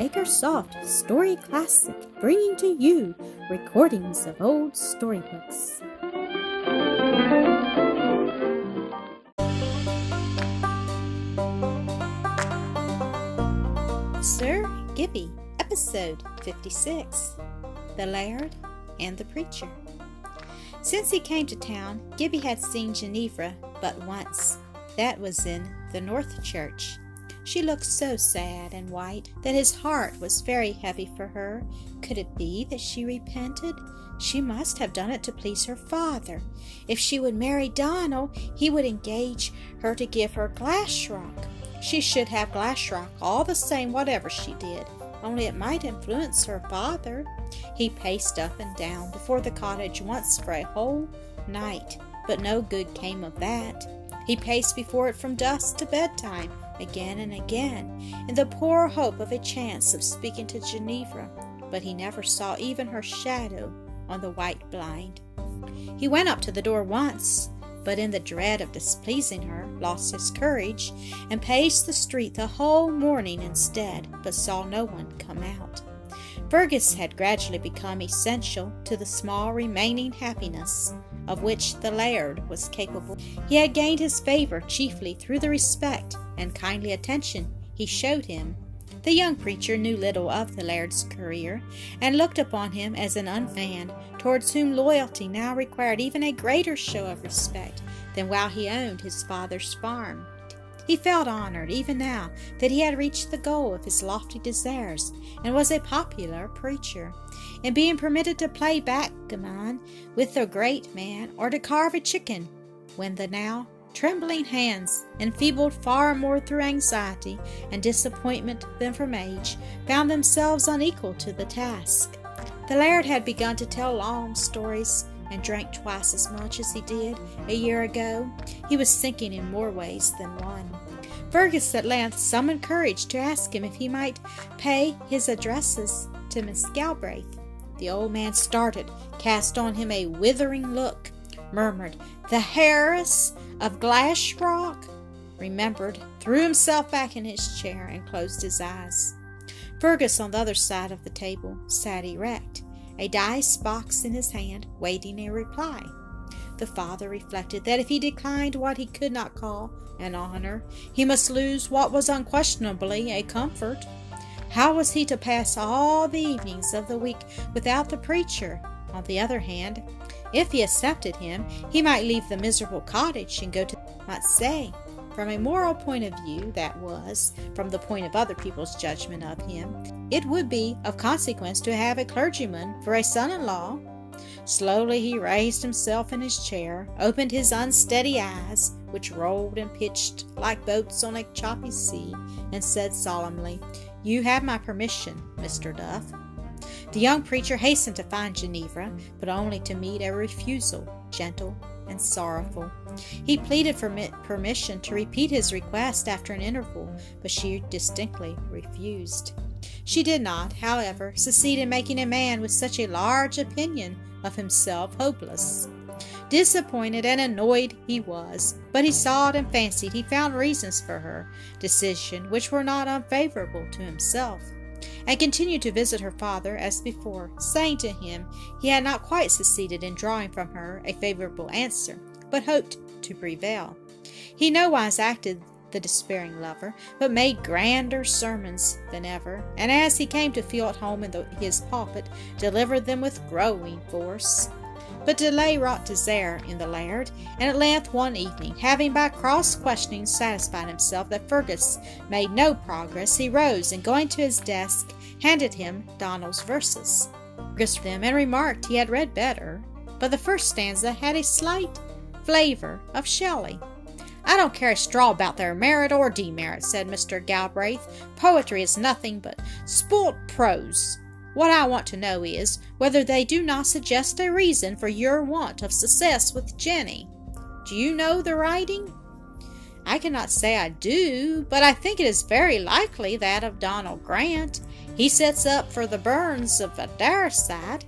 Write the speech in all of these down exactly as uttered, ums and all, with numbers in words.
Makersoft Story Classic, bringing to you recordings of old storybooks. Sir Gibbie, Episode fifty-six, The Laird and the Preacher. Since he came to town, Gibbie had seen Ginevra but once. That was in the North Church. She looked so sad and white that his heart was very heavy for her. Could it be that she repented? She must have done it to please her father. If she would marry Donal, he would engage her to give her Glashrock. She should have Glashrock all the same whatever she did, only it might influence her father. He paced up and down before the cottage once for a whole night, but no good came of that. He paced before it from dusk to bedtime, again and again, in the poor hope of a chance of speaking to Ginevra, but he never saw even her shadow on the white blind. He went up to the door once, but in the dread of displeasing her, lost his courage, and paced the street the whole morning instead, but saw no one come out. Fergus had gradually become essential to the small remaining happiness of which the Laird was capable. He had gained his favour chiefly through the respect and kindly attention he showed him. The young preacher knew little of the Laird's career, and looked upon him as an unfan, towards whom loyalty now required even a greater show of respect than while he owned his father's farm. He felt honoured even now that he had reached the goal of his lofty desires, and was a popular preacher, in being permitted to play backgammon with the great man, or to carve a chicken, when the now trembling hands, enfeebled far more through anxiety and disappointment than from age, found themselves unequal to the task. The Laird had begun to tell long stories, and drank twice as much as he did a year ago. He was sinking in more ways than one. Fergus at length summoned courage to ask him if he might pay his addresses to Miss Galbraith. The old man started, cast on him a withering look, murmured, "The heiress of Glashrock," remembered, threw himself back in his chair, and closed his eyes. Fergus, on the other side of the table, sat erect, a dice box in his hand, waiting a reply. The father reflected that if he declined what he could not call an honour, he must lose what was unquestionably a comfort. How was he to pass all the evenings of the week without the preacher? On the other hand, if he accepted him, he might leave the miserable cottage and go to Marseilles. From a moral point of view, that was, from the point of other people's judgment of him, it would be of consequence to have a clergyman for a son-in-law. Slowly he raised himself in his chair, opened his unsteady eyes, which rolled and pitched like boats on a choppy sea, and said solemnly, "You have my permission, Mister Duff." The young preacher hastened to find Ginevra, but only to meet a refusal, gentle and sorrowful. He pleaded for permission to repeat his request after an interval, but she distinctly refused. She did not, however, succeed in making a man with such a large opinion of himself hopeless. Disappointed and annoyed he was, but he saw it and fancied he found reasons for her decision which were not unfavourable to himself, and continued to visit her father as before, saying to him he had not quite succeeded in drawing from her a favourable answer, but hoped to prevail. He nowise acted the despairing lover, but made grander sermons than ever, and as he came to feel at home in the, his pulpit, delivered them with growing force. But delay wrought desire in the Laird, and at length one evening, having by cross-questioning satisfied himself that Fergus made no progress, he rose, and going to his desk, handed him Donal's verses. Fergus read them, and remarked he had read better, but the first stanza had a slight flavour of Shelley. "I don't care a straw about their merit or demerit," said Mister Galbraith. "Poetry is nothing but spoilt prose. What I want to know is, whether they do not suggest a reason for your want of success with Jenny. Do you know the writing?" "I cannot say I do, but I think it is very likely that of Donal Grant. He sets up for the Burns of Dareside."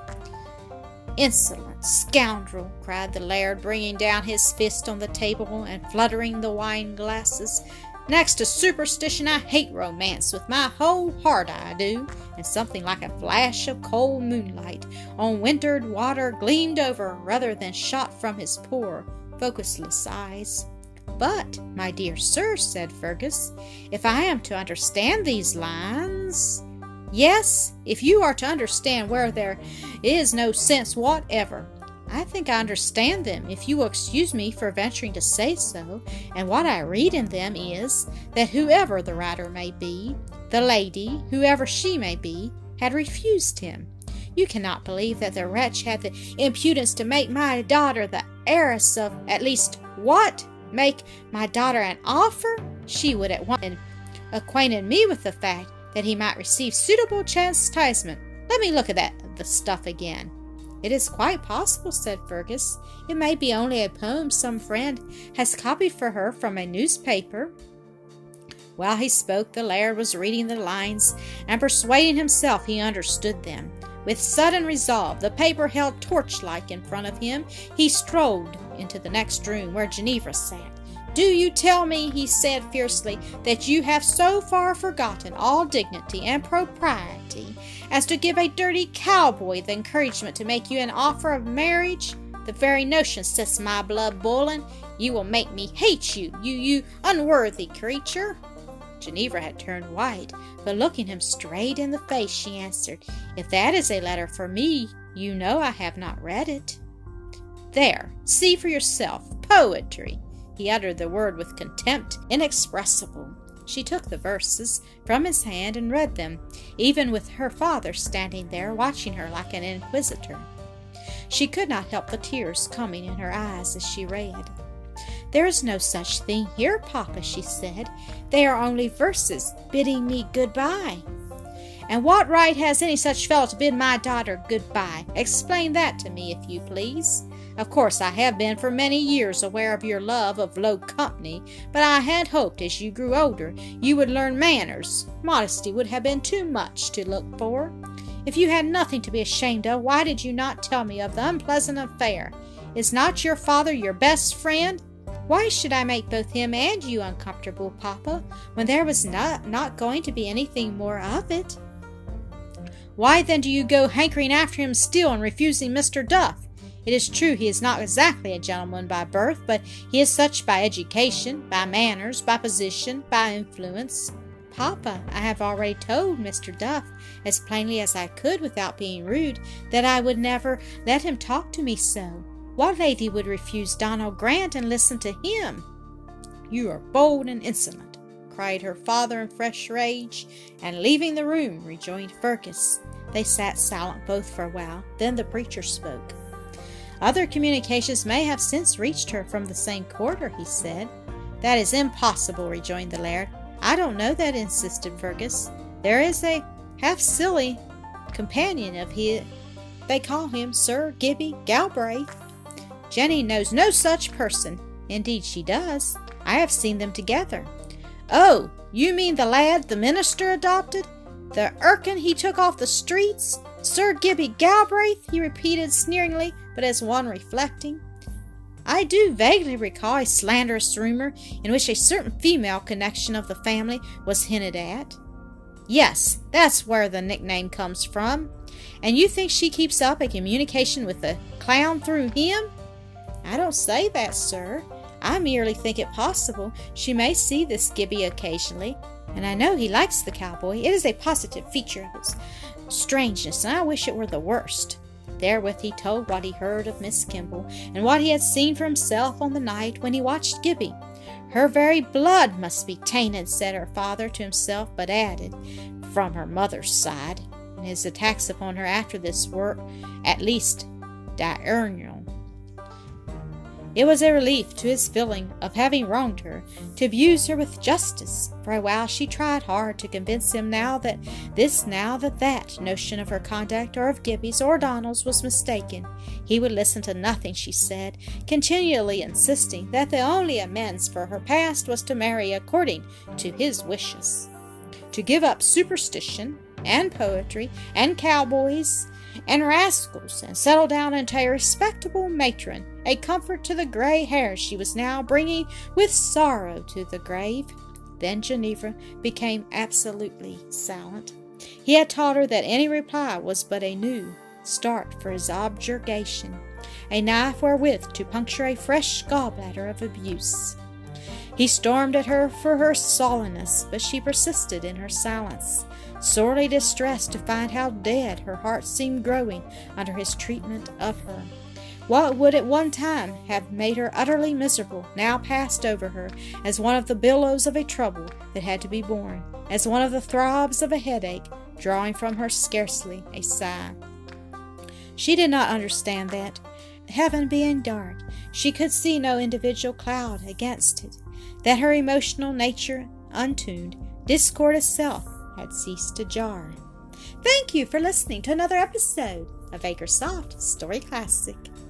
"Insolent scoundrel!" cried the Laird, bringing down his fist on the table and fluttering the wine glasses. Next to superstition, I hate romance with my whole heart, I do. And something like a flash of cold moonlight on wintered water gleamed over rather than shot from his poor, focusless eyes. But, my dear sir, said Fergus, if I am to understand these lines... Yes, if you are to understand where there is no sense whatever. I think I understand them, if you will excuse me for venturing to say so, and what I read in them is, that whoever the writer may be, the lady, whoever she may be, had refused him. You cannot believe that the wretch had the impudence to make my daughter the heiress of, at least, what? Make my daughter an offer? She would at once acquainted me with the fact that he might receive suitable chastisement. Let me look at that the stuff again. It is quite possible, said Fergus. It may be only a poem some friend has copied for her from a newspaper. While he spoke, the laird was reading the lines and persuading himself he understood them. With sudden resolve, the paper held torch-like in front of him, he strolled into the next room where Ginevra sat. Do you tell me, he said fiercely, that you have so far forgotten all dignity and propriety as to give a dirty cowboy the encouragement to make you an offer of marriage? The very notion sets my blood boiling. You will make me hate you, you, you unworthy creature. Ginevra had turned white, but looking him straight in the face, she answered, If that is a letter for me, you know I have not read it. There, see for yourself, poetry. He uttered the word with contempt inexpressible. She took the verses from his hand and read them, even with her father standing there watching her like an inquisitor. She could not help the tears coming in her eyes as she read. There is no such thing here, Papa, she said. They are only verses bidding me goodbye. And what right has any such fellow to bid my daughter goodbye? Explain that to me, if you please. Of course, I have been for many years aware of your love of low company, but I had hoped as you grew older you would learn manners. Modesty would have been too much to look for. If you had nothing to be ashamed of, why did you not tell me of the unpleasant affair? Is not your father your best friend? Why should I make both him and you uncomfortable, Papa, when there was not, not going to be anything more of it? Why then do you go hankering after him still and refusing Mister Duff? It is true he is not exactly a gentleman by birth, but he is such by education, by manners, by position, by influence. Papa, I have already told Mister Duff, as plainly as I could without being rude, that I would never let him talk to me so. What lady would refuse Donald Grant and listen to him? You are bold and insolent, cried her father in fresh rage, and leaving the room, rejoined Fergus. They sat silent both for a while. Then the preacher spoke. Other communications may have since reached her from the same quarter, he said. That is impossible, rejoined the laird. I don't know that, insisted Fergus. There is a half-silly companion of his. They call him Sir Gibbie Galbraith. Jenny knows no such person. Indeed she does. I have seen them together. Oh, you mean the lad the minister adopted? The urchin he took off the streets? Sir Gibbie Galbraith, he repeated sneeringly, but as one reflecting. I do vaguely recall a slanderous rumor in which a certain female connection of the family was hinted at. Yes, that's where the nickname comes from. And you think she keeps up a communication with the clown through him? I don't say that, sir. I merely think it possible she may see this Gibbie occasionally, and I know he likes the cowboy. It is a positive feature of his strangeness, and I wish it were the worst. Therewith he told what he heard of Miss Kimball, and what he had seen for himself on the night when he watched Gibbie. Her very blood must be tainted, said her father to himself, but added, from her mother's side, and his attacks upon her after this were at least diurnal. It was a relief to his feeling of having wronged her to abuse her with justice. For a while she tried hard to convince him now that this, now that that notion of her conduct or of Gibbie's or Donald's was mistaken. He would listen to nothing she said, continually insisting that the only amends for her past was to marry according to his wishes, to give up superstition and poetry and cowboys and rascals, and settle down into a respectable matron, a comfort to the gray hairs she was now bringing with sorrow to the grave. Then Ginevra became absolutely silent. He had taught her that any reply was but a new start for his objurgation, a knife wherewith to puncture a fresh gallbladder of abuse. He stormed at her for her sullenness, but she persisted in her silence, sorely distressed to find how dead her heart seemed growing under his treatment of her. What would at one time have made her utterly miserable now passed over her as one of the billows of a trouble that had to be borne, as one of the throbs of a headache, drawing from her scarcely a sigh. She did not understand that, heaven being dark, she could see no individual cloud against it, that her emotional nature, untuned, discord itself had ceased to jar. Thank you for listening to another episode of Acresoft Story Classic.